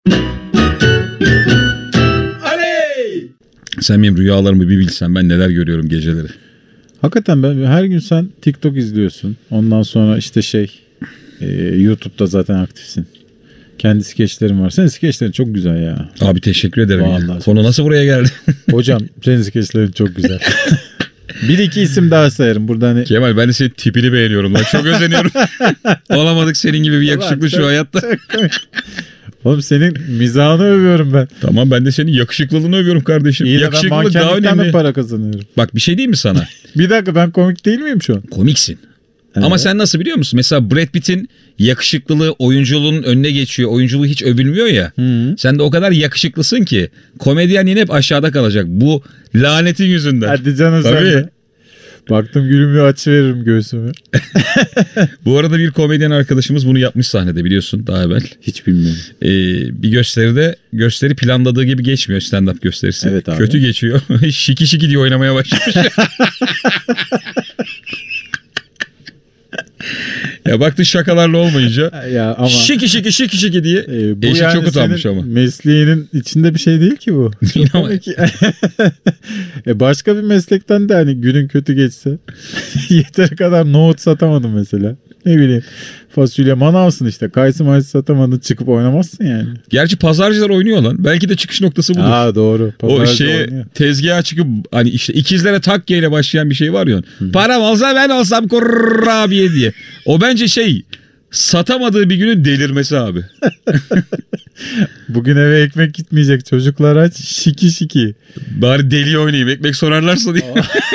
Aley! Sen benim rüyalarımı bir bilsen, ben neler görüyorum geceleri. Hakikaten ben her gün sen TikTok izliyorsun. Ondan sonra işte YouTube'da zaten aktifsin. Kendi skeçlerin var. Senin skeçlerin çok güzel ya. Abi teşekkür ederim Vallahi ya. Konu nasıl buraya geldi? Hocam senin skeçlerin çok güzel. Bir iki isim daha sayarım. Burada hani... Kemal, ben de senin tipini beğeniyorum lan. Çok özeniyorum. Olamadık senin gibi bir yakışıklı şu hayatta. Oğlum senin mizahını övüyorum ben. Tamam, ben de senin yakışıklılığını övüyorum kardeşim. İyi de ben Yakışıklılık daha mankenlikten önemli. mi para kazanıyorum? Bak bir şey diyeyim mi sana? Bir dakika, ben komik değil miyim şu an? Komiksin. Evet. Ama sen nasıl biliyor musun? Mesela Brad Pitt'in yakışıklılığı oyunculuğun önüne geçiyor. Oyunculuğu hiç övülmüyor ya. Hı. Sen de o kadar yakışıklısın ki komedyen yine hep aşağıda kalacak. Bu lanetin yüzünden. Hadi canım sen Tabii. de. Baktım gülümü açı veririm göğsümü. Bu arada bir komedyen arkadaşımız bunu yapmış sahnede, biliyorsun, daha evvel. Hiç bilmiyorum. Bir gösteri planladığı gibi geçmiyor, stand-up gösterisi. Evet abi. Kötü geçiyor. Şiki şiki diye oynamaya başlamış. Ya baktın şakalarla olmayınca Ya ama şiki şiki şiki şiki diye bu eşi yani çok utanmış senin ama. mesleğinin içinde bir şey değil ki bu. Çok Ama- komik. Başka bir meslekten de hani günün kötü geçse yeteri kadar nohut satamadım mesela. Ne bileyim, fasulye manavsın işte, kayısı mayısı satamadın, çıkıp oynamazsın yani. Gerçi pazarcılar oynuyor lan. Belki de çıkış noktası budur. Aa doğru. O Pazarcı şeye oynuyor. tezgaha çıkıp hani işte ikizlere takke ile başlayan bir şey var ya. Param olsa ben olsam kurabiye diye. O bence satamadığı bir günün delirmesi abi. Bugün eve ekmek gitmeyecek, çocuklar aç, şiki şiki. Bari deli oynayayım, ekmek sorarlarsa diye.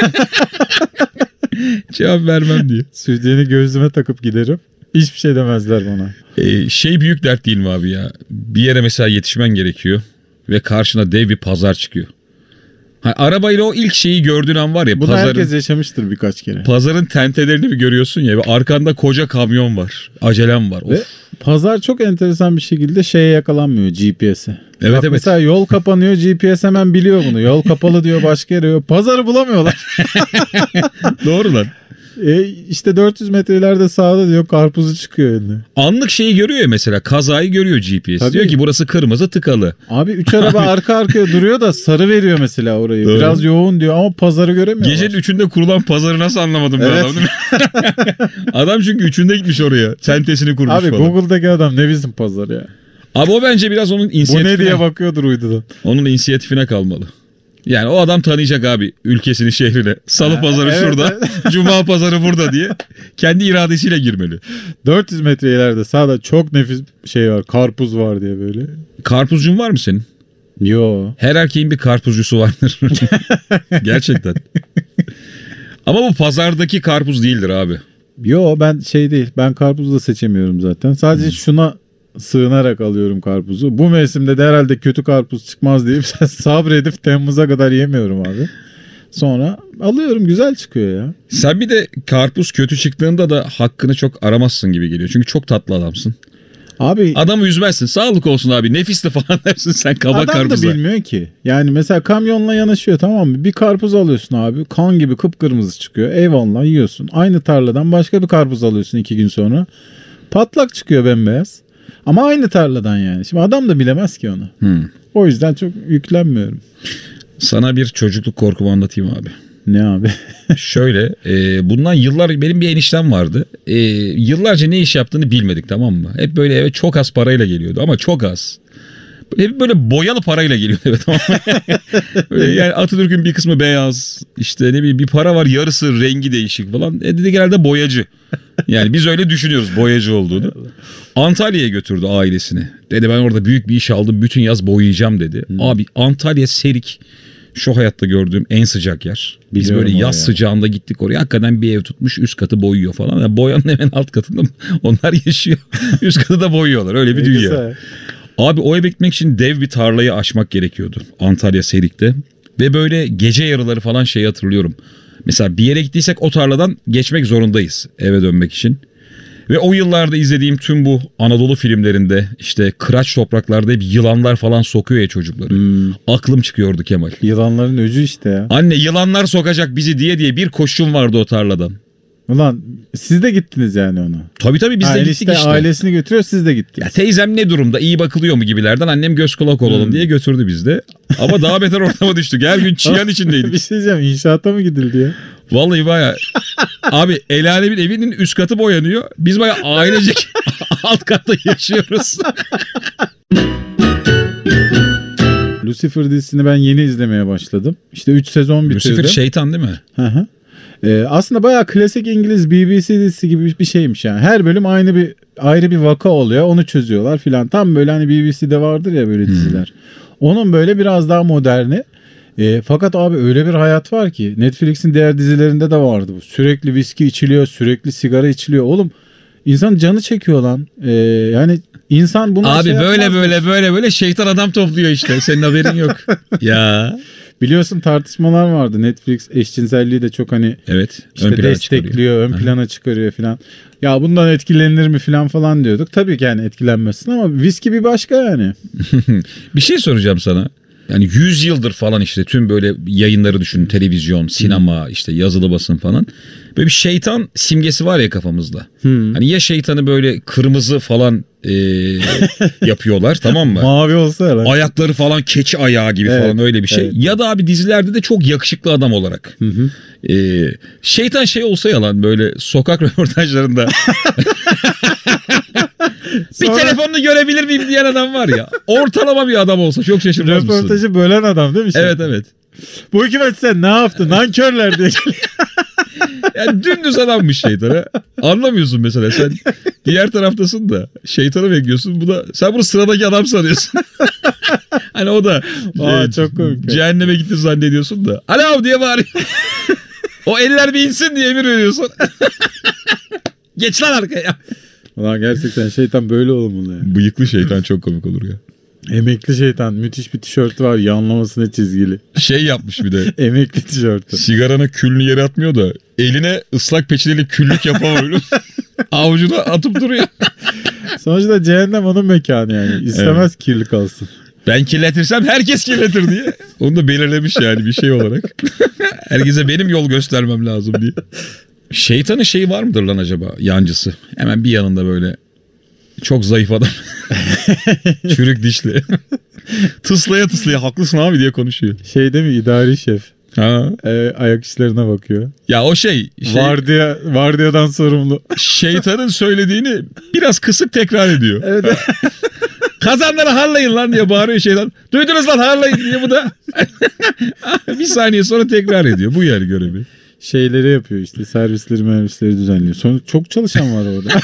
Cevap vermem diye. Sütyeni gözüme takıp giderim. Hiçbir şey demezler bana. Büyük dert değil mi abi ya? Bir yere mesela yetişmen gerekiyor ve karşına dev bir pazar çıkıyor. Arabayla o ilk şeyi gördüğün an var ya, Bunu herkes yaşamıştır birkaç kere. pazarın tentelerini bir görüyorsun ya ve arkanda koca kamyon var. Acelem var. Ve Of. pazar çok enteresan bir şekilde şeye yakalanmıyor, GPS'e. Evet, Bak evet. mesela yol kapanıyor, GPS hemen biliyor bunu. Yol kapalı diyor başka yere. Pazarı bulamıyorlar. Doğru lan. İşte 400 metre ileride sağda diyor, karpuzu çıkıyor önüne. Anlık şeyi görüyor ya, mesela kazayı görüyor GPS. Tabii. Diyor ki burası kırmızı, tıkalı. Abi 3 araba arka arkaya duruyor da sarı veriyor mesela orayı. Doğru. Biraz yoğun diyor ama pazarı göremiyorlar. Gecenin 3'ünde kurulan pazarı nasıl anlamadım ben Evet. adam, değil mi? Adam çünkü 3'ünde gitmiş oraya. Tentesini kurmuş Abi falan. Google'daki adam ne bizim pazar ya. Abi o bence biraz onun Bu inisiyatifine, ne diye bakıyordur uydudan. onun inisiyatifine kalmalı. Yani o adam tanıyacak abi ülkesini, şehrini. Salı pazarı evet, şurada, cuma pazarı burada diye. Kendi iradesiyle girmeli. 400 metre ileride sağda çok nefis şey var, karpuz var diye böyle. Karpuzcun var mı senin? Yo. Her erkeğin bir karpuzcusu vardır. Gerçekten. Ama bu pazardaki karpuz değildir abi. Yo, ben şey değil. Ben karpuzu da seçemiyorum zaten. Sadece şuna sığınarak alıyorum karpuzu. Bu mevsimde de herhalde kötü karpuz çıkmaz deyip sabredip Temmuz'a kadar yemiyorum abi. Sonra alıyorum, güzel çıkıyor ya. Sen bir de karpuz kötü çıktığında da hakkını çok aramazsın gibi geliyor. Çünkü çok tatlı adamsın. Abi Adamı üzmezsin. Sağlık olsun abi, nefisli falan dersin sen kaba adam karpuza. da bilmiyor ki. Yani mesela kamyonla yanaşıyor, tamam mı? Bir karpuz alıyorsun abi. Kan gibi kıpkırmızı çıkıyor. Eyvallah, yiyorsun. Aynı tarladan başka bir karpuz alıyorsun 2 gün sonra. Patlak çıkıyor, bembeyaz. Ama aynı tarladan yani. Şimdi adam da bilemez ki onu. O yüzden çok yüklenmiyorum. Sana bir çocukluk korkumu anlatayım abi. Ne abi? Şöyle bundan yıllar benim bir eniştem vardı. Yıllarca ne iş yaptığını bilmedik, tamam mı? Hep böyle eve çok az parayla geliyordu ama çok az. Hep böyle boyalı parayla geliyordu eve, tamam mı? Böyle yani Atatürk'ün bir kısmı beyaz, işte ne bileyim bir para var yarısı rengi değişik falan. Dedi genelde boyacı. Yani biz öyle düşünüyoruz boyacı olduğunu. Antalya'ya götürdü ailesini. Dedi ben orada büyük bir iş aldım, bütün yaz boyayacağım dedi. Abi Antalya Serik şu hayatta gördüğüm en sıcak yer. Biz Biliyorum böyle yaz oraya. sıcağında gittik oraya. Hakikaten bir ev tutmuş, üst katı boyuyor falan. Yani boyanın hemen alt katında onlar yaşıyor. Üst katı da boyuyorlar. Öyle bir Ne dünya. güzel. Abi o eve gitmek için dev bir tarlayı aşmak gerekiyordu Antalya Serik'te. Ve böyle gece yarıları falan şeyi hatırlıyorum. Mesela bir yere gittiysek o tarladan geçmek zorundayız eve dönmek için. Ve o yıllarda izlediğim tüm bu Anadolu filmlerinde işte kıraç topraklarda hep yılanlar falan sokuyor ya çocukları. Aklım çıkıyordu Kemal. Yılanların öcü işte ya. Anne yılanlar sokacak bizi diye bir koşum vardı o tarladan. Ulan siz de gittiniz yani ona. Tabii biz de gittik işte. Ailesini götürüyor, siz de gittiniz. Ya teyzem ne durumda, iyi bakılıyor mu gibilerden annem göz kulak olalım diye götürdü biz de. Ama daha beter ortama düştük. Her gün çiyan içindeydik. Bir şey diyeceğim, inşaata mı gidildi ya? Vallahi baya. Abi El Alem'in evinin üst katı boyanıyor. Biz baya ailecek alt katta yaşıyoruz. Lucifer dizisini ben yeni izlemeye başladım. İşte 3 sezon bitirdim. Lucifer şeytan değil mi? Hı hı. Aslında bayağı klasik İngiliz BBC dizisi gibi bir şeymiş yani. Her bölüm ayrı bir vaka oluyor. Onu çözüyorlar filan. Tam böyle hani BBC'de vardır ya böyle diziler. Onun böyle biraz daha moderni. Fakat abi öyle bir hayat var ki Netflix'in diğer dizilerinde de vardı bu. Sürekli viski içiliyor, sürekli sigara içiliyor. Oğlum insan canı çekiyor lan. Yani insan bunu abi böyle şeytan adam topluyor işte. Senin haberin yok. Ya. Biliyorsun tartışmalar vardı. Netflix eşcinselliği de çok hani evet, işte destekliyor, ön plana çıkarıyor falan. Ya bundan etkilenir mi falan diyorduk. Tabii ki yani etkilenmezsin ama viski bir başka yani. Bir şey soracağım sana. Yani 100 yıldır falan işte tüm böyle yayınları düşün. Televizyon, sinema, işte yazılı basın falan. Böyle bir şeytan simgesi var ya kafamızda. Hani ya şeytanı böyle kırmızı falan yapıyorlar, tamam mı? Mavi olsa herhalde. Ayakları falan keçi ayağı gibi falan öyle bir şey. Evet. Ya da abi dizilerde de çok yakışıklı adam olarak. Şeytan şey olsa yalan böyle sokak röportajlarında. Bir telefonunu görebilir miyim diyen adam var ya. Ortalama bir adam olsa çok şaşırmaz mısın? Röportajı bölen adam değil mi? Evet. Bu hükümet sen ne yaptın? Nankörler diye. Yani dümdüz adammış şeytana. Anlamıyorsun mesela, sen diğer taraftasın da şeytanı bekliyorsun. Sen bunu sıradaki adam sanıyorsun. Hani o da çok komik. Cehenneme gitti zannediyorsun da. Alo diye bağırıyor. O eller bir insin diye emir veriyorsun. Geç lan arkaya. Ulan gerçekten şeytan böyle olmalı ya. Bıyıklı şeytan çok komik olur ya. Emekli şeytan, müthiş bir tişörtü var, yanlamasına çizgili. Şey yapmış bir de. Emekli tişörtü. Sigaranın külünü yere atmıyor da eline ıslak peçeteyle küllük yapamıyor. Avucuna atıp duruyor. Sonuçta cehennem onun mekanı yani. İstemez kirli kalsın. Ben kirletirsem herkes kirletir diye. Onu da belirlemiş yani bir şey olarak. Herkese benim yol göstermem lazım diye. Şeytanın şeyi var mıdır lan acaba, yancısı? Hemen bir yanında böyle çok zayıf adam. Çürük dişli. tıslaya haklısın abi diye konuşuyor. Şey değil mi, idari şef? Ha. Ayak işlerine bakıyor. Ya o şey vardiyadan sorumlu. Şeytanın söylediğini biraz kısık tekrar ediyor. Evet. Kazanları harlayın lan diye bağırıyor şeytan. Duydunuz lan, harlayın diye bu da. Bir saniye sonra tekrar ediyor. Bu yani görevi. Şeyleri yapıyor işte, servisleri düzenliyor. Sonra çok çalışan var orada.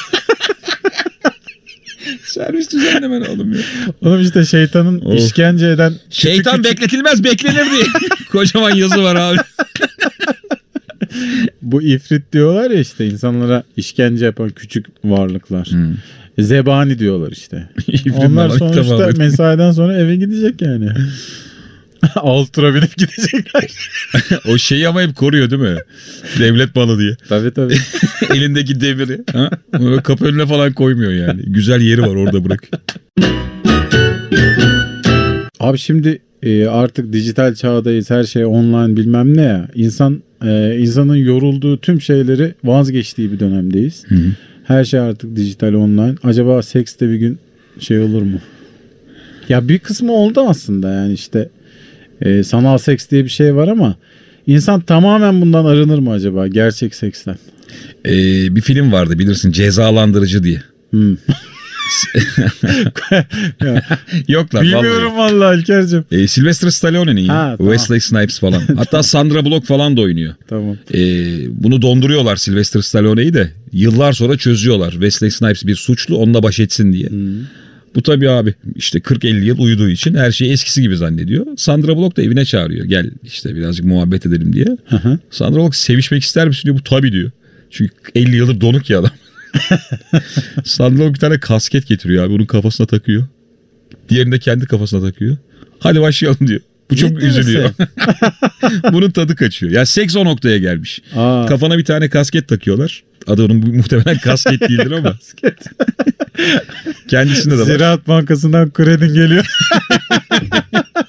Servis düzenlemen oğlum ya. Oğlum işte şeytanın işkence eden... Şeytan bekletilmez, beklenir diye. Kocaman yazı var abi. Bu ifrit diyorlar ya işte, insanlara işkence yapan küçük varlıklar. Zebani diyorlar işte. Onlar sonuçta mesaiden sonra eve gidecek yani. Altıra binip gidecekler. O şeyi ama hep koruyor değil mi? Devlet malı diye. Tabii. Elindeki demiri. Ha? Onu kapı önüne falan koymuyor yani. Güzel yeri var, orada bırak. Abi şimdi artık dijital çağdayız. Her şey online bilmem ne ya. İnsanın yorulduğu tüm şeyleri vazgeçtiği bir dönemdeyiz. Hı. Her şey artık dijital, online. Acaba seks de bir gün şey olur mu? Ya bir kısmı oldu aslında yani işte. Sanal seks diye bir şey var ama insan tamamen bundan arınır mı acaba, gerçek seksten? Bir film vardı bilirsin, Cezalandırıcı diye. Yok lan. Bilmiyorum vallahi İlker'cim. Sylvester Stallone'nin ya. Tamam. Wesley Snipes falan. Hatta Sandra Bullock falan da oynuyor. Tamam. Bunu donduruyorlar Sylvester Stallone'yi de. Yıllar sonra çözüyorlar. Wesley Snipes bir suçlu, onunla baş etsin diye. Bu tabii abi işte 40-50 yıl uyuduğu için her şeyi eskisi gibi zannediyor. Sandra Bullock da evine çağırıyor. Gel işte birazcık muhabbet edelim diye. Sandra Bullock sevişmek ister misin diyor. Bu tabii diyor. Çünkü 50 yıldır donuk ya adam. Sandra Bullock bir tane kasket getiriyor abi. Bunun kafasına takıyor. Diğerini de kendi kafasına takıyor. Hadi başlayalım diyor. Bu çok üzülüyor. Bunun tadı kaçıyor. Ya seks o noktaya gelmiş. Kafana bir tane kasket takıyorlar. Adı onun muhtemelen kasket değildir ama. Kasket. Kendisinde de var. Ziraat Bankası'ndan kredin geliyor.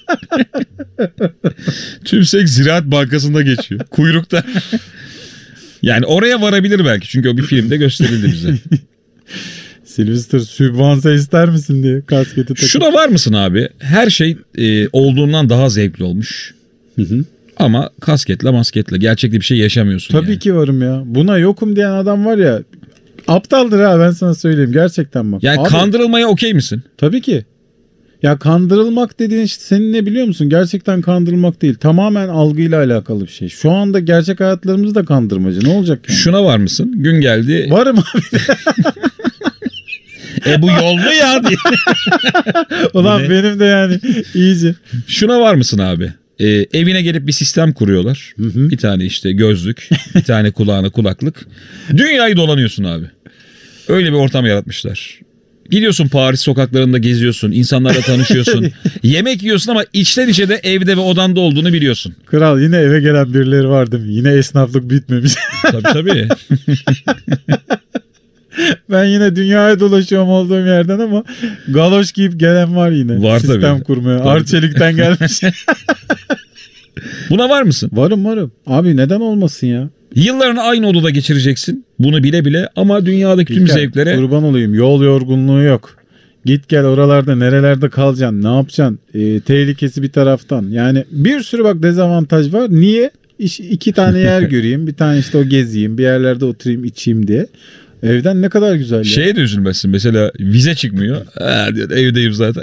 Tüm seks Ziraat Bankası'nda geçiyor. Kuyrukta. Yani oraya varabilir belki çünkü o bir filmde gösterildi bize. Sylvester sübvanse ister misin diye kasketi takıp. Şuna var mısın abi? Her şey olduğundan daha zevkli olmuş. Hı hı. Ama kasketle masketle gerçekte bir şey yaşamıyorsun. Tabii yani. ki varım ya. Buna yokum diyen adam var ya, aptaldır ha, ben sana söyleyeyim gerçekten bak. Yani Abi, kandırılmaya okey misin? tabii ki. Ya kandırılmak dediğin işte senin ne biliyor musun? Gerçekten kandırılmak değil. Tamamen algıyla alakalı bir şey. Şu anda gerçek hayatlarımız da kandırmacı. Ne olacak yani? Şuna var mısın? Gün geldi. Varım abi. Bu yollu ya diye. Ulan Ne? benim de yani iyice. Şuna var mısın abi? Evine gelip bir sistem kuruyorlar. Hı hı. Bir tane işte gözlük, bir tane kulağına kulaklık. Dünyayı dolanıyorsun abi. Öyle bir ortam yaratmışlar. Gidiyorsun Paris sokaklarında geziyorsun, insanlarla tanışıyorsun. Yemek yiyorsun ama içten içe de evde ve odanda olduğunu biliyorsun. Kral, yine eve gelen birileri var değil mi? Yine esnaflık bitmemiş. Tabii tabii. Ben yine dünyaya dolaşıyorum olduğum yerden ama galoş giyip gelen var yine. Var Sistem tabii. kurmaya. Tabii. Arçelik'ten gelmiş. Buna var mısın? varım. Abi neden olmasın ya? Yıllarını aynı odada geçireceksin. Bunu bile bile ama dünyadaki tüm İlker, zevklere... kurban olayım. Yol yorgunluğu yok. Git gel oralarda nerelerde kalacaksın? Ne yapacaksın? Tehlikesi bir taraftan. Yani bir sürü bak dezavantaj var. Niye? İki tane yer göreyim. Bir tane işte o gezeyim. Bir yerlerde oturayım içeyim diye. Evden ne kadar güzel ya. Şeye de üzülmezsin. Mesela vize çıkmıyor. Diyor, evdeyim zaten.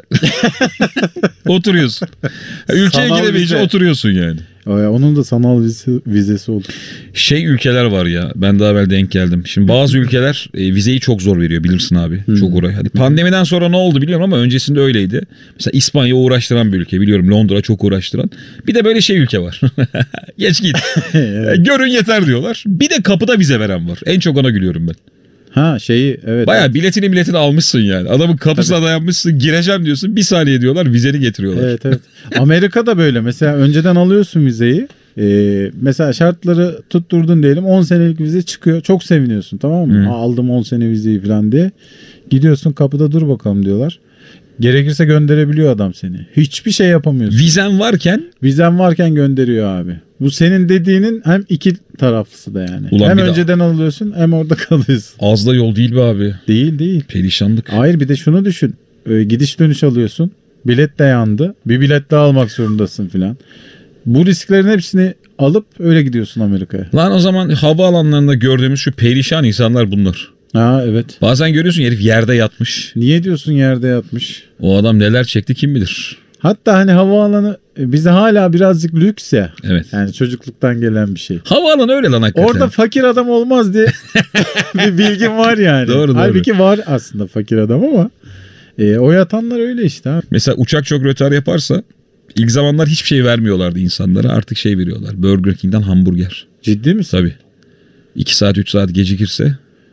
Oturuyorsun. Ülkeye Sanal gidemeyince vize. oturuyorsun yani. Onun da sanal vizesi oldu. Ülkeler var ya. Ben daha evvel denk geldim. Şimdi bazı ülkeler vizeyi çok zor veriyor. Bilirsin abi. Çok uğraş. Hadi pandemiden sonra ne oldu bilmiyorum ama öncesinde öyleydi. Mesela İspanya uğraştıran bir ülke. Biliyorum Londra çok uğraştıran. Bir de böyle ülke var. Geç git. Evet. Görün yeter diyorlar. Bir de kapıda vize veren var. En çok ona gülüyorum ben. Ha evet. Baya biletini almışsın yani. Adamın kapısına dayanmışsın, gireceğim diyorsun. Bir saniye diyorlar, vizeni getiriyorlar. Evet. Amerika'da böyle. Mesela önceden alıyorsun vizeyi. Mesela şartları tutturdun diyelim. 10 senelik vize çıkıyor. Çok seviniyorsun, tamam mı? Hı. Aldım 10 sene vizeyi falan diye. Gidiyorsun kapıda, dur bakalım diyorlar. Gerekirse gönderebiliyor adam seni. Hiçbir şey yapamıyorsun. Vizen varken Vizen varken gönderiyor abi. Bu senin dediğinin hem iki taraflısı da yani. Ulan hem bir de- önceden alıyorsun hem orada kalıyorsun. az da yol değil be abi. Değil. Perişanlık. Hayır, bir de şunu düşün. Gidiş dönüş alıyorsun. Bilet de yandı. Bir bilet daha almak zorundasın filan. Bu risklerin hepsini alıp öyle gidiyorsun Amerika'ya. Lan o zaman havaalanlarında gördüğümüz şu perişan insanlar bunlar. Ha evet. Bazen görüyorsun herif yerde yatmış. Niye diyorsun yerde yatmış? O adam neler çekti kim bilir. Hatta hani havaalanı bize hala birazcık lüks ya. Evet. Yani çocukluktan gelen bir şey. Havaalanı öyle lan hakikaten. Orada fakir adam olmaz diye bir bilgim var yani. Doğru. Halbuki var aslında fakir adam ama o yatanlar öyle işte abi. Mesela uçak çok rötar yaparsa ilk zamanlar hiçbir şey vermiyorlardı insanlara. Artık şey veriyorlar. Burger King'den hamburger. Ciddi misin? Tabii. 2 saat 3 saat gecikirse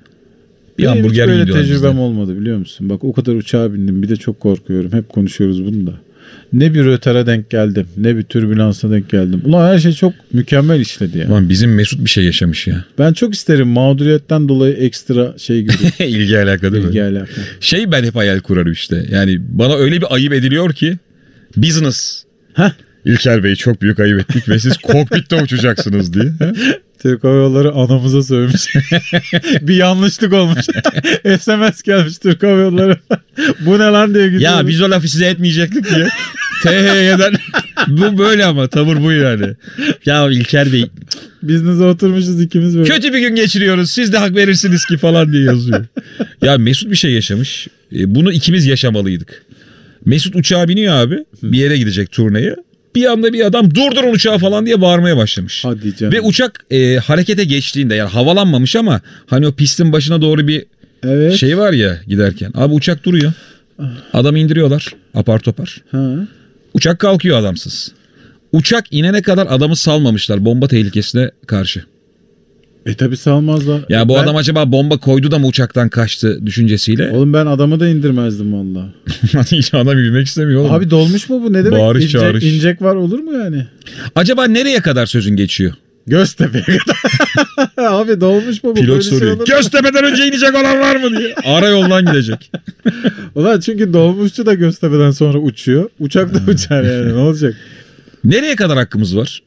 bir Benim hamburger hiç böyle yiyorlar tecrübem bizden. olmadı biliyor musun? Bak o kadar uçağa bindim, bir de çok korkuyorum. Hep konuşuyoruz bunu da. Ne bir rötara denk geldim, ne bir türbülansa denk geldim. Ulan her şey çok mükemmel işledi ya. Ulan bizim Mesut bir şey yaşamış ya. Ben çok isterim mağduriyetten dolayı ekstra şey göreyim. İlgi alaka değil mi? İlgi alaka. Ben hep hayal kurarım işte. Yani bana öyle bir ayıp ediliyor ki business. Heh. İlker Bey çok büyük ayıp ettik ve siz kokpitte uçacaksınız diye. Türk Hava Yolları anamıza sövmüş. Bir yanlışlık olmuş. SMS gelmiş Türk Hava Yolları. Bu ne lan diye gidiyor. Ya biz o lafı size etmeyecektik diye. THY'den bu böyle ama tavır bu yani. Ya İlker Bey Business'a oturmuşuz ikimiz böyle. kötü bir gün geçiriyoruz siz de hak verirsiniz ki falan diye yazıyor. Ya Mesut bir şey yaşamış. Bunu ikimiz yaşamalıydık. Mesut uçağa biniyor abi. Bir yere gidecek turneye. Bir anda bir adam durdurun uçağı falan diye bağırmaya başlamış. Hadi canım. Ve uçak harekete geçtiğinde yani havalanmamış ama hani o pistin başına doğru bir Evet. şey var ya giderken. Abi uçak duruyor. Adamı indiriyorlar apar topar. Ha. Uçak kalkıyor adamsız. Uçak inene kadar adamı salmamışlar bomba tehlikesine karşı. Tabi salmazlar. Ya bu Ben- adam acaba bomba koydu da mı uçaktan kaçtı düşüncesiyle. Oğlum ben adamı da indirmezdim valla. Adam bilmek istemiyor oğlum. Abi dolmuş mu bu, ne demek? Bağırış çağırış. İncek var olur mu yani? Acaba nereye kadar sözün geçiyor? Göztepe'ye kadar. Abi dolmuş mu bu? Pilot Böyle şey soruyor. olur mu? Göztepe'den önce inecek olan var mı diye. Ara yoldan gidecek. Ulan çünkü dolmuşçu da Göztepe'den sonra uçuyor. Uçak da uçar yani, ne olacak? Nereye kadar hakkımız var?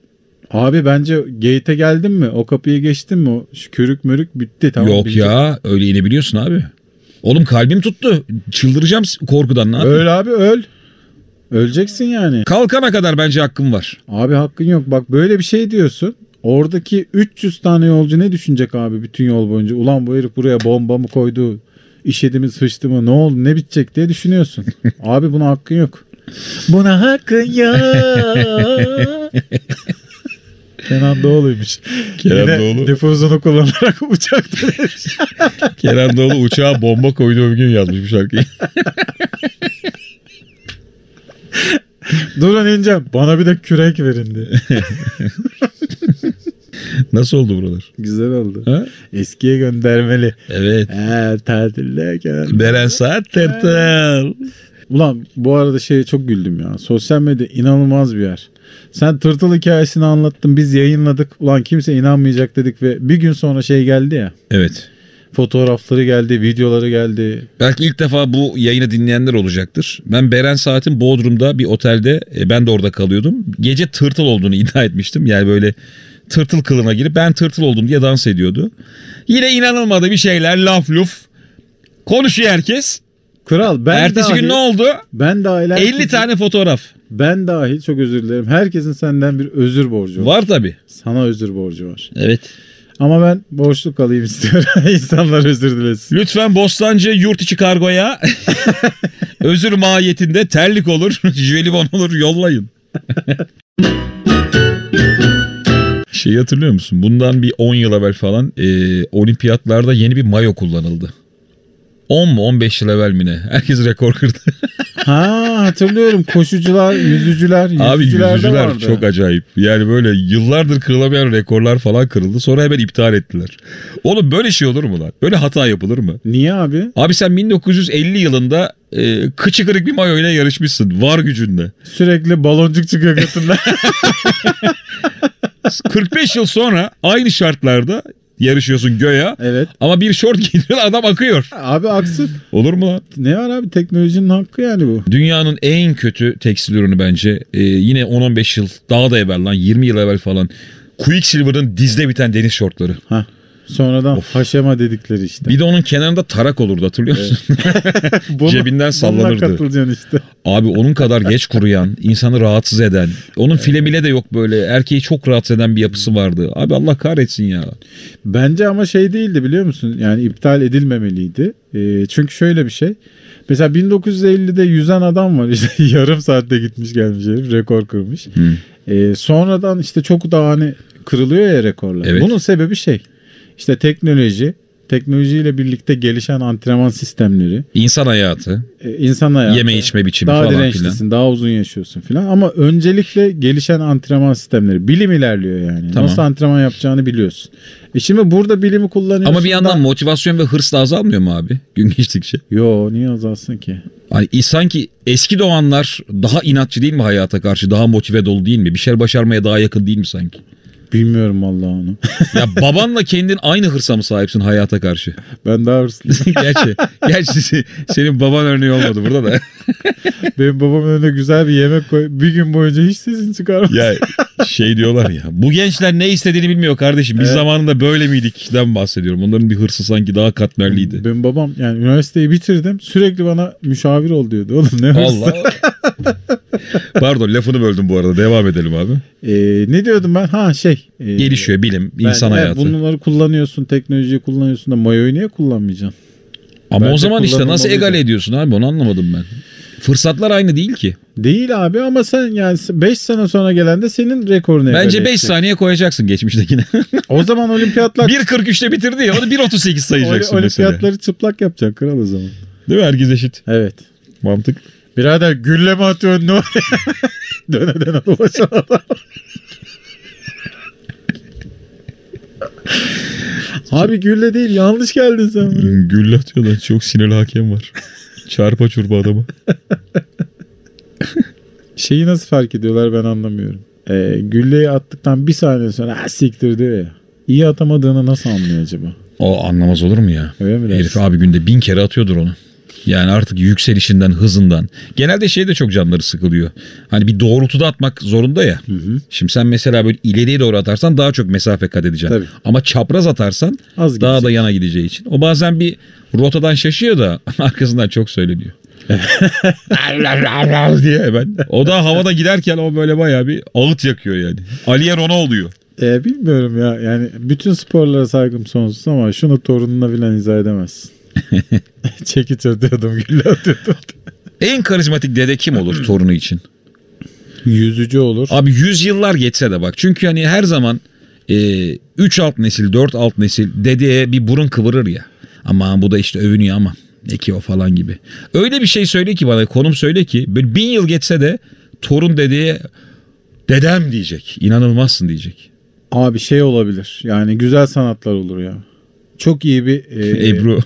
Abi bence gate'e geldin mi? O kapıyı geçtin mi? Şu körük mörük bitti tamam. Yok ya, öyle inebiliyorsun abi. Oğlum kalbim tuttu. Çıldıracağım korkudan, ne yapayım? Öl abi öl. Öleceksin yani. Kalkana kadar bence hakkım var. Abi hakkın yok. Bak böyle bir şey diyorsun. Oradaki 300 tane yolcu ne düşünecek abi bütün yol boyunca? Ulan bu herif buraya bomba mı koydu? İşedi sıçtı mı? Ne oldu? Ne bitecek diye düşünüyorsun. Abi buna hakkın yok. Buna hakkın yok. Kenan Doğulu'ymuş. Kenan Yine Doğulu. difuzunu kullanarak uçakta demiş. Kenan Doğulu uçağa bomba koyduğu bir gün yazmış bu şarkıyı. Durun ineceğim. Bana bir de kürek verin diye. Nasıl oldu buralar? Güzel oldu. Ha? Eskiye göndermeli. Evet. Tatildeyken. Beren Saat Tırtıl. Ulan bu arada şeye çok güldüm ya. Sosyal medya inanılmaz bir yer. Sen tırtıl hikayesini anlattın. Biz yayınladık. Ulan kimse inanmayacak dedik ve bir gün sonra şey geldi ya. Evet. Fotoğrafları geldi, videoları geldi. Belki ilk defa bu yayını dinleyenler olacaktır. Ben Beren Saat'in Bodrum'da bir otelde, ben de orada kalıyordum. Gece tırtıl olduğunu iddia etmiştim. Yani böyle tırtıl kılığına girip ben tırtıl oldum diye dans ediyordu. Yine inanılmadı bir şeyler, laf luf. Konuşuyor herkes. Kral ben Ertesi dahil, gün ne oldu? Ben dahil 50 tane fotoğraf. Ben dahil çok özür dilerim. Herkesin senden bir özür borcu var. Var tabii. Sana özür borcu var. Evet. Ama ben borçlu kalayım istiyorum. İnsanlar özür dilesin. Lütfen Bostancı yurt içi kargoya özür mahiyetinde terlik olur, jelibon olur, yollayın. Şeyi hatırlıyor musun? Bundan bir 10 yıl evvel falan olimpiyatlarda yeni bir mayo kullanıldı. 10 mu 15 yıl evvel mi ne? Herkes rekor kırdı. Ha hatırlıyorum. Koşucular, yüzücüler. Abi Yüzücüler de yüzücüler vardı. çok acayip. Yani böyle yıllardır kırılamayan rekorlar falan kırıldı. Sonra hemen iptal ettiler. Oğlum böyle şey olur mu lan? Böyle hata yapılır mı? Niye abi? Abi sen 1950 yılında kıçı kırık bir mayo ile yarışmışsın. Var gücünde. Sürekli baloncuk çıkıyor götünden. 45 yıl sonra aynı şartlarda yarışıyorsun göya. Evet. Ama bir şort giyiyor, adam akıyor. Abi aksın. Olur mu lan? Ne var abi? Teknolojinin hakkı yani bu. Dünyanın en kötü tekstil ürünü bence. Yine 10-15 yıl daha da evvel lan, 20 yıl evvel falan. Quicksilver'ın dizde biten deniz şortları. Hah. Sonradan haşema dedikleri işte. Bir de onun kenarında tarak olurdu, hatırlıyor musun? Cebinden sallanırdı. Bununla katılacaksın işte. Abi onun kadar geç kuruyan, insanı rahatsız eden, onun filemiyle de yok böyle, erkeği çok rahatsız eden bir yapısı vardı. Abi Allah kahretsin ya. Bence ama şey değildi biliyor musun? Yani iptal edilmemeliydi. Çünkü şöyle bir şey. Mesela 1950'de yüzen adam var. İşte yarım saatte gitmiş gelmiş herif. Rekor kırmış. Sonradan işte çok daha hani kırılıyor ya rekorlar. Evet. Bunun sebebi şey. İşte teknolojiyle birlikte gelişen antrenman sistemleri, İnsan hayatı, insan hayatı, yeme içme biçimi daha falan dirençlisin, filan. daha uzun yaşıyorsun filan. Ama öncelikle gelişen antrenman sistemleri. Bilim ilerliyor yani. Tamam. Nasıl antrenman yapacağını biliyorsun. Şimdi burada bilimi kullanıyorsun. Ama bir yandan motivasyon ve hırs da azalmıyor mu abi gün geçtikçe? Yo niye azalsın ki? Hani sanki eski doğanlar daha inatçı değil mi hayata karşı? Daha motive dolu değil mi? Bir şeyler başarmaya daha yakın değil mi sanki? Bilmiyorum vallahi onu. Ya babanla kendin aynı hırsa mı sahipsin hayata karşı? Ben daha hırslıyım. Gerçi senin baban örneği olmadı burada da. Benim babam önüne güzel bir yemek koy. Bir gün boyunca hiç sesini çıkarmaz. Ya şey diyorlar ya, bu gençler ne istediğini bilmiyor kardeşim. Biz zamanında böyle miydik?'den bahsediyorum. Onların bir hırsı sanki daha katmerliydi. Benim babam yani üniversiteyi bitirdim. Sürekli bana müşavir ol diyordu. Oğlum ne hırsı? Allah. Pardon lafını böldüm bu arada. Devam edelim abi. Ne diyordum ben? Ha şey. Gelişiyor bilim, insan hayatı. Bunları kullanıyorsun, teknolojiyi kullanıyorsun da mayoyu niye kullanmayacaksın? Ama Bence o zaman işte nasıl kullanılmalıydı. egale ediyorsun abi, onu anlamadım ben. Fırsatlar aynı değil ki. Değil abi ama sen yani 5 sene sonra gelen de senin rekorunu Bence egale 5 edecek. saniye koyacaksın geçmiştekine. O zaman olimpiyatlar 1.43'te bitirdi ya, onu 1.38 sayacaksın mesela. olimpiyatları çıplak yapacaksın kral o zaman. Değil mi? Herkes eşit. Evet. Mantık. Birader gülle mi atıyorsun ne oraya? Döne döne dolaşan adam. Abi gülle değil yanlış geldin sen buraya. Gülle atıyorlar. Çok sinirli hakem var. Çarpa çurpa adamı. Şeyi nasıl fark ediyorlar ben anlamıyorum. Gülleyi attıktan bir saniye sonra siktir diyor ya. İyi atamadığını nasıl anlıyor acaba? O anlamaz olur mu ya? Öyle mi dersin? Herif abi günde 1000 kere atıyordur onu. Yani artık yükselişinden, hızından. Genelde şey de çok canları sıkılıyor. Hani bir doğrultuda atmak zorunda ya. Şimdi sen mesela böyle ileriye doğru atarsan daha çok mesafe kat edeceksin. Tabii. Ama çapraz atarsan Az daha da gidecek. yana gideceği için. O bazen bir rotadan şaşıyor da arkasından çok söyleniyor. diye hemen. O da havada giderken o böyle bayağı bir ağıt yakıyor yani. Aliye Rona oluyor. Bilmiyorum ya. Yani bütün sporlara saygım sonsuz ama şunu torununa bilen izah edemezsin. Çekiç atıyordum, gülle atıyordum. En karizmatik dede kim olur torunu için? Yüzücü olur. Abi 100 yıllar geçse de bak. Çünkü hani her zaman 3 alt nesil 4 alt nesil dedeye bir burun kıvırır ya. Aman bu da işte övünüyor ama ne ki o falan gibi. Öyle bir şey söyle ki bana, konum söyle ki böyle 1000 yıl geçse de torun dedeye dedem diyecek. İnanılmazsın diyecek. Abi şey olabilir. Yani güzel sanatlar olur ya. Çok iyi bir Ebru.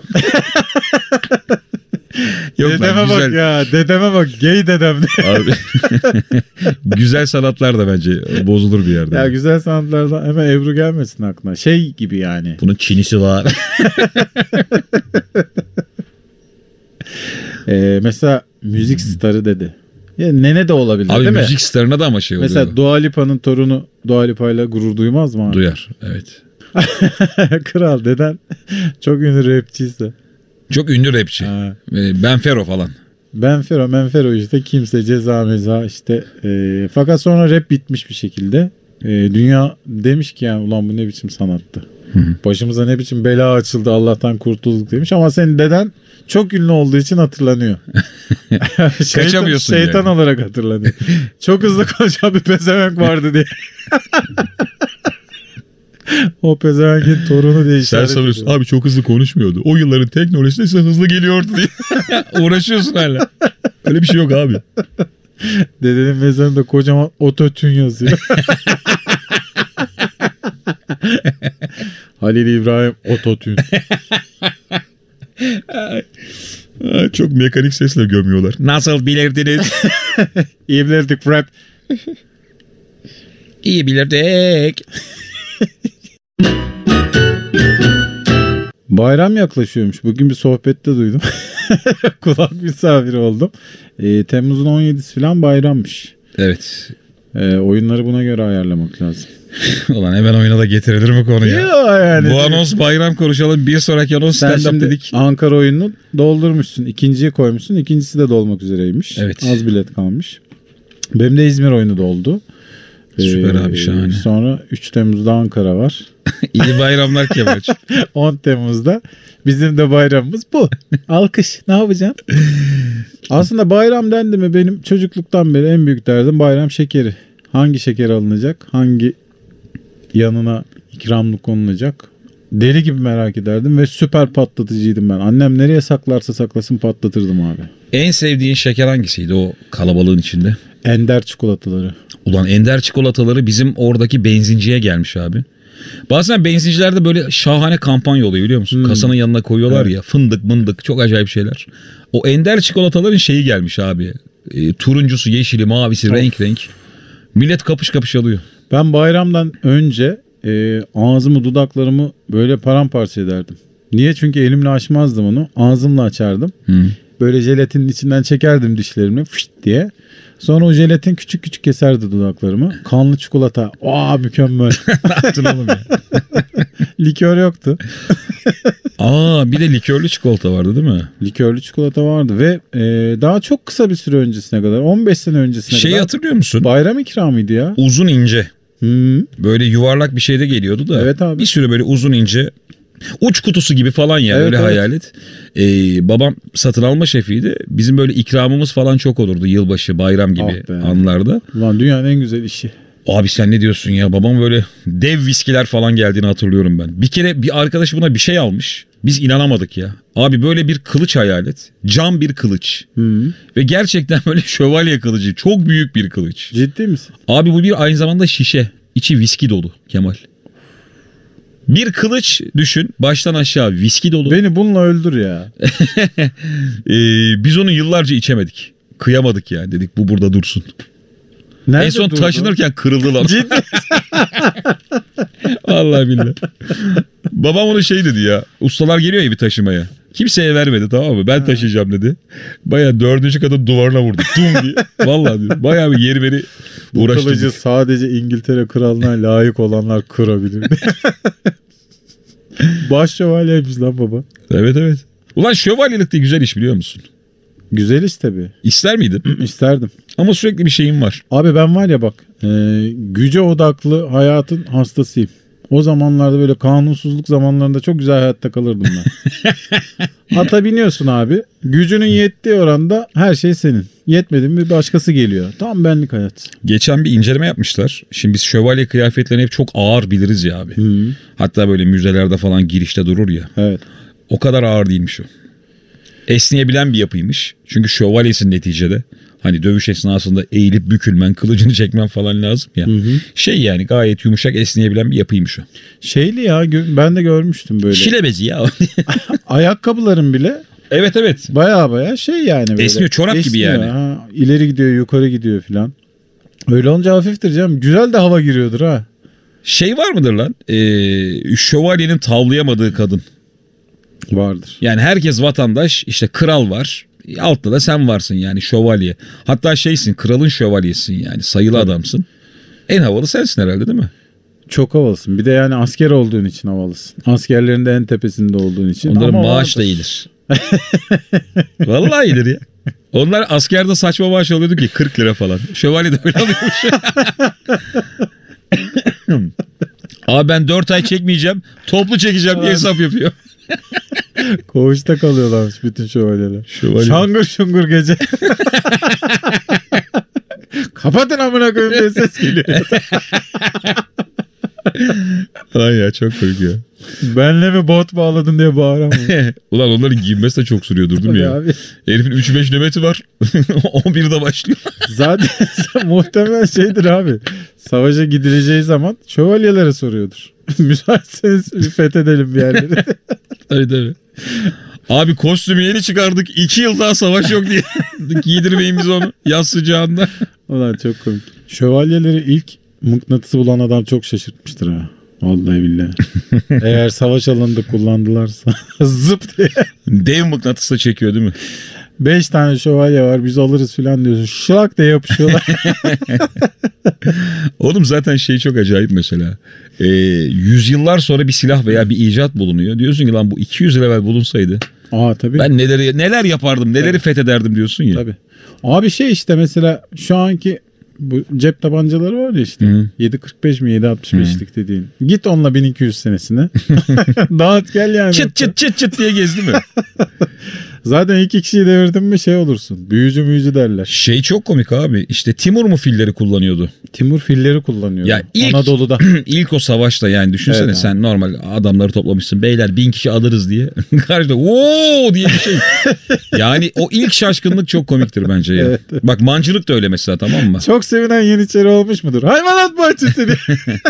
Yok dedeme lan, bak güzel. ya. Dedeme bak. Gay dedem. Abi. Güzel sanatlar da bence bozulur bir yerde. Ya güzel sanatlardan hemen Ebru gelmesin aklına. Şey gibi yani. Bunun Çinisi var. Mesela müzik starı dedi. Ya nene de olabilir Abi değil mi? müzik starına da ama şey oluyor. Mesela Dua Lipa'nın torunu Dua Lipa'yla gurur duymaz mı abi? Duyar, evet. Kral deden çok ünlü rapçiyse. Çok ünlü rapçi. Ha. Benfero falan. Menfero işte kimse ceza meza işte. Fakat sonra rap bitmiş bir şekilde. Dünya demiş ki yani ulan bu ne biçim sanattı. Başımıza ne biçim bela açıldı Allah'tan kurtulduk demiş. Ama senin deden çok ünlü olduğu için hatırlanıyor. Kaçamıyorsun şeytan yani. olarak hatırlanıyor. Çok hızlı konuşan bir pezevenk vardı diye. O pezevenkin torunu diye Sen işaret sanıyorsun ediyor. abi çok hızlı konuşmuyordu. O yılların teknolojisi ise hızlı geliyordu diye. Uğraşıyorsun hala. Öyle bir şey yok abi. Dedenin mezarında kocaman ototün yazıyor. Halil İbrahim ototün. Çok mekanik sesle gömüyorlar. Nasıl bilirdiniz? İyi bilirdik rap. İyi bilirdik. Bayram yaklaşıyormuş. Bugün bir sohbette duydum. Kulak misafiri oldum. Temmuz'un 17'si falan bayrammış. Evet. Oyunları buna göre ayarlamak lazım. Ulan hemen oyuna da getirilir mi konu ya? Yani. Bu anons bayram konuşalım. Bir sonraki anons Sen stand-up şimdi dedik. Ankara oyununu doldurmuşsun. İkinciye koymuşsun. İkincisi de dolmak üzereymiş. Evet. Az bilet kalmış. Benim de İzmir oyunu doldu. Süper abi, şahane. Sonra 3 Temmuz'da Ankara var. İyi bayramlar Kemal. 10 Temmuz'da bizim de bayramımız bu. Alkış. Ne yapacaksın? Aslında bayram dendi mi benim çocukluktan beri en büyük derdim bayram şekeri. Hangi şeker alınacak? Hangi yanına ikramlık konulacak? Deli gibi merak ederdim ve süper patlatıcıydım ben. Annem nereye saklarsa saklasın patlatırdım abi. En sevdiğin şeker hangisiydi o kalabalığın içinde? Ender çikolataları. Ulan Ender çikolataları bizim oradaki benzinciye gelmiş abi. Bazen benzincilerde böyle şahane kampanya oluyor biliyor musun? Kasanın yanına koyuyorlar ya, fındık mındık, çok acayip şeyler. O Ender çikolataların şeyi gelmiş abi. Turuncusu, yeşili, mavisi, renk renk. Millet kapış kapış alıyor. Ben bayramdan önce ağzımı dudaklarımı böyle paramparça ederdim. Niye? Çünkü elimle açmazdım onu. Ağzımla açardım. Böyle jelatinin içinden çekerdim dişlerimi fışt diye. Sonra o jelatin küçük küçük keserdi dudaklarımı. Kanlı çikolata. Aa mükemmel. Ne yaptın oğlum ya? Likör yoktu. Aa, bir de likörlü çikolata vardı değil mi? Likörlü çikolata vardı ve daha çok kısa bir süre öncesine kadar 15 sene öncesine Şeyi kadar hatırlıyor musun? bayram ikramıydı ya. Uzun ince. Hı. Böyle yuvarlak bir şeyde geliyordu da. Evet abi. Bir sürü böyle uzun ince. Uç kutusu gibi falan ya, Evet, öyle evet. hayal et. Babam satın alma şefiydi. Bizim böyle ikramımız falan çok olurdu yılbaşı, bayram gibi Ah be. anlarda. Ulan dünyanın en güzel işi. Abi sen ne diyorsun ya? Babam böyle dev viskiler falan geldiğini hatırlıyorum ben. Bir kere bir arkadaş buna bir şey almış. Biz inanamadık ya. Abi böyle bir kılıç hayal et. Cam bir kılıç. Hı. Ve gerçekten böyle şövalye kılıcı. Çok büyük bir kılıç. Ciddi misin? Abi bu bir aynı zamanda şişe. İçi viski dolu Kemal. Bir kılıç düşün. Baştan aşağı viski dolu. Beni bununla öldür ya. Biz onu yıllarca içemedik. Kıyamadık yani. Dedik bu burada dursun. Nerede En son durdu? taşınırken kırıldı lan. Ciddi. Vallahi billahi. Babam onu şey dedi ya. Ustalar geliyor ya bir taşımaya. Kimseye vermedi, tamam mı? Ben taşıyacağım dedi. Bayağı 4. katın duvarına vurdu. Tum diye. Vallahi diyor. Bayağı bir yeri beni Bu kılıcı uğraştırdı. sadece İngiltere kralına layık olanlar kırabilir. Baş şövalyeymiş lan baba. Evet evet. Ulan şövalyelik de güzel iş, biliyor musun? Güzel iş tabii. İster miydin? İsterdim. Ama sürekli bir şeyim var. Abi ben var ya bak, güce odaklı hayatın hastasıyım. O zamanlarda böyle kanunsuzluk zamanlarında çok güzel hayatta kalırdım ben. Ata biniyorsun abi. Gücünün yettiği oranda her şey senin. Yetmedi mi bir başkası geliyor. Tam benlik hayat. Geçen bir inceleme yapmışlar. Şimdi biz şövalye kıyafetlerini hep çok ağır biliriz ya abi. Hı. Hatta böyle müzelerde falan girişte durur ya. Evet. O kadar ağır değilmiş o. Esneyebilen bir yapıymış. Çünkü şövalyesin neticede. Hani dövüş esnasında eğilip bükülmen, kılıcını çekmen falan lazım ya. Hı hı. Şey yani gayet yumuşak, esneyebilen bir yapıymış o. Şeyli ya, ben de görmüştüm böyle. Şilebezi ya. Ayakkabıların bile Evet evet. baya şey yani böyle. Esniyor, çorap gibi Esniyor, yani. Ha. İleri gidiyor, yukarı gidiyor filan. Öyle olunca hafiftir canım. Güzel de hava giriyordur ha. Şey var mıdır lan? Şövalyenin tavlayamadığı kadın. Vardır. Yani herkes vatandaş, işte kral var. Altta da sen varsın yani, şövalye. Hatta şeysin, kralın şövalyesin yani, sayılı adamsın. En havalı sensin herhalde, değil mi? Çok havalısın. Bir de yani asker olduğun için havalısın. Askerlerin de en tepesinde olduğun için. Onların Ama maaş da vardır. iyidir. Vallahi iyidir ya. Onlar askerde saçma maaş alıyordu ki 40 lira falan. Şövalye de öyle alıyormuş. Abi ben 4 ay çekmeyeceğim, toplu çekeceğim diye hesap yapıyor. Koğuşta kalıyorlarmış bütün şövalyeler. Şövalye. Şangır şungur gece. Kapatın amına koyayım diye ses geliyor. Ay ya, çok komik ya. Benle mi bot bağladın diye bağıramam. Ulan onların giyinmesi de çok sürüyordur değil mi Tabii ya? abi. Herifin 3-5 nöbeti var. 11'de başlıyor. Zaten muhtemelen şeydir abi. Savaşa gidileceği zaman şövalyelere soruyordur. Müsaitseniz fethedelim bir yerleri. Tabii tabii. Abi kostümü yeni çıkardık. 2 yıl daha savaş yok diye. Giydirmeyin biz onu yaz sıcağında. Ulan çok komik. Şövalyeleri ilk mıknatısı bulan adam çok şaşırtmıştır ha. Vallahi billahi. Eğer savaş alanında kullandılarsa zıp diye. Dev mıknatısla çekiyor değil mi? 5 tane şövalye var biz alırız filan diyorsun. Şlak diye yapışıyorlar. Oğlum zaten şey çok acayip mesela. Yüzyıllar sonra bir silah veya bir icat bulunuyor. Diyorsun ki lan bu 200 yıl evvel bulunsaydı Aa tabii. ben neler yapardım, neleri fethederdim diyorsun ya. Tabii. Abi şey işte mesela şu anki bu cep tabancaları var ya işte. Hı. 7.45 mi 7.65'lik dediğin. Git onunla 1200 senesine. Dağıt gel yani. Çıt çıt çıt çıt diye gezdi mi? Zaten iki kişiyi devirdin mi şey olursun. Büyücü derler. Şey çok komik abi. İşte Timur mu filleri kullanıyordu? Timur filleri kullanıyor. Ya ilk- Anadolu'da. İlk o savaşta yani düşünsene, Evet abi. sen normal adamları toplamışsın. Beyler 1000 kişi alırız diye. Karşıda ooo diye bir şey. Yani o ilk şaşkınlık çok komiktir bence ya. Evet. Bak mancınık da öyle mesela, tamam mı? Çok sevinen Yeniçeri olmuş mudur? Hayvanat bahçesi diye.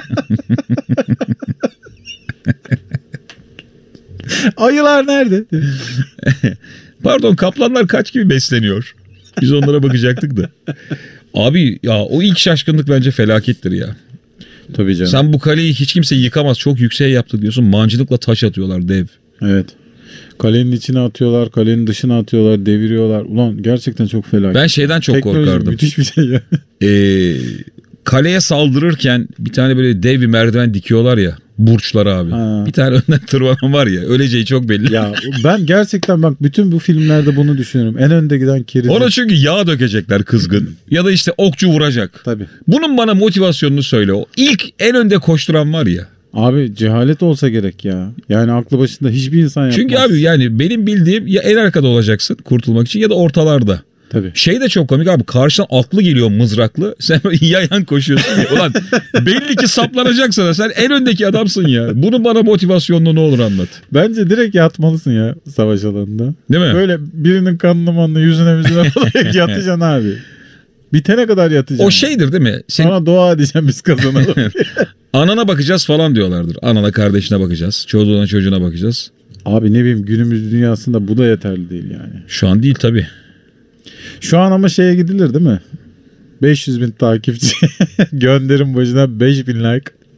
Ayılar nerede? Pardon, kaplanlar kaç gibi besleniyor? Biz onlara bakacaktık da. Abi ya o ilk şaşkınlık bence felakettir ya. Tabii canım. Sen bu kaleyi hiç kimse yıkamaz, çok yükseğe yaptı diyorsun. Mancınıkla taş atıyorlar dev. Evet. Kalenin içine atıyorlar, kalenin dışına atıyorlar, deviriyorlar. Ulan gerçekten çok felaket. Ben şeyden çok Teknoloji korkardım. müthiş bir şey ya. Kaleye saldırırken bir tane böyle dev bir merdiven dikiyorlar ya, burçlara abi. Ha. Bir tane önden tırmanan var ya, öleceği çok belli. Ya ben gerçekten bak bütün bu filmlerde bunu düşünüyorum. En önde giden keriz. Ona çünkü yağ dökecekler kızgın. Ya da işte okçu vuracak. Tabii. Bunun bana motivasyonunu söyle. O ilk en önde koşturan var ya. Abi cehalet olsa gerek ya. Yani aklı başında hiçbir insan yapmaz. Çünkü abi yani benim bildiğim ya en arkada olacaksın kurtulmak için ya da ortalarda. Tabii. Şey de çok komik abi, karşıdan atlı geliyor mızraklı. Sen böyle yayan koşuyorsun ya. Ulan belli ki saplanacak sana. Sen en öndeki adamsın ya. Bunun bana motivasyonunu ne olur anlat. Bence direkt yatmalısın ya savaş alanında. Değil mi? Böyle birinin kanını manını yüzüne müzüne falan yatacaksın abi. Bitene kadar yatacaksın. O şeydir değil mi? Senin Sonra dua edeceğim biz kazanalım. anana bakacağız falan diyorlardır. Anana kardeşine bakacağız. Çocuğuna çocuğuna bakacağız. Abi ne bileyim günümüz dünyasında bu da yeterli değil yani. Şu an değil tabii. Şu an ama şeye gidilir değil mi? 500 bin takipçi gönderim başına 5000 like.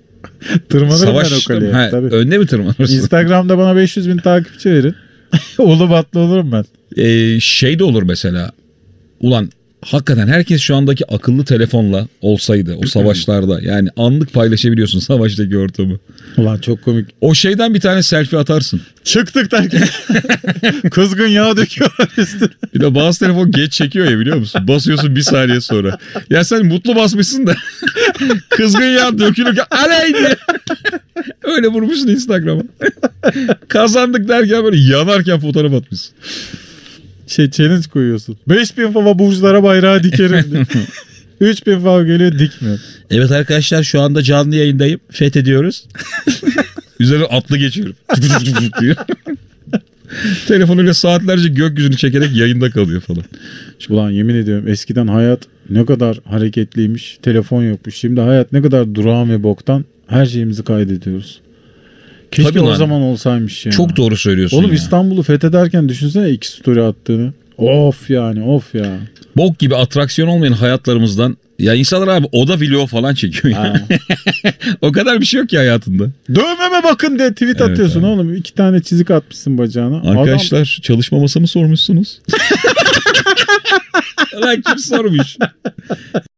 Tırmanırım ben o Savaşta mı? kaleye. Ha, Tabii. önde mi tırmanırsın? Instagram'da bana 500.000 takipçi verin. Ulu batlı olurum ben. Şey de olur mesela. Ulan hakikaten herkes şu andaki akıllı telefonla olsaydı o savaşlarda, yani anlık paylaşabiliyorsun savaştaki ortamı. Ulan çok komik. O şeyden bir tane selfie atarsın. Çıktık derken kızgın yağ döküyorlar üstüne. Bir de bazı telefon geç çekiyor ya, biliyor musun? Basıyorsun bir saniye sonra. Ya sen mutlu basmışsın da kızgın yağ dökülürken aley diye öyle vurmuşsun Instagram'a. Kazandık derken böyle yanarken fotoğraf atmışsın. Challenge koyuyorsun. 5000 fava burçlara bayrağı dikerim diye. 3000 fava geliyor dikmiyor. Evet arkadaşlar, şu anda canlı yayındayım. Fethediyoruz. Üzerine atlı geçiyorum. diyor. Telefon öyle saatlerce gökyüzünü çekerek yayında kalıyor falan. Ulan yemin ediyorum eskiden hayat ne kadar hareketliymiş. Telefon yokmuş. Şimdi hayat ne kadar durağan ve boktan. Her şeyimizi kaydediyoruz. Keşke Tabii o lan. zaman olsaymış ya. Çok doğru söylüyorsun. Oğlum ya. İstanbul'u fethederken düşünsene 2 story attığını. Of yani of ya. Bok gibi atraksiyon olmayan hayatlarımızdan ya insanlar abi oda vlogu falan çekiyor. Ha. Ya. O kadar bir şey yok ki hayatında. Dövmeme bakın diye tweet Evet atıyorsun abi. oğlum. 2 tane çizik atmışsın bacağına. Arkadaşlar çalışma masamı sormuşsunuz. Lan kim sormuş?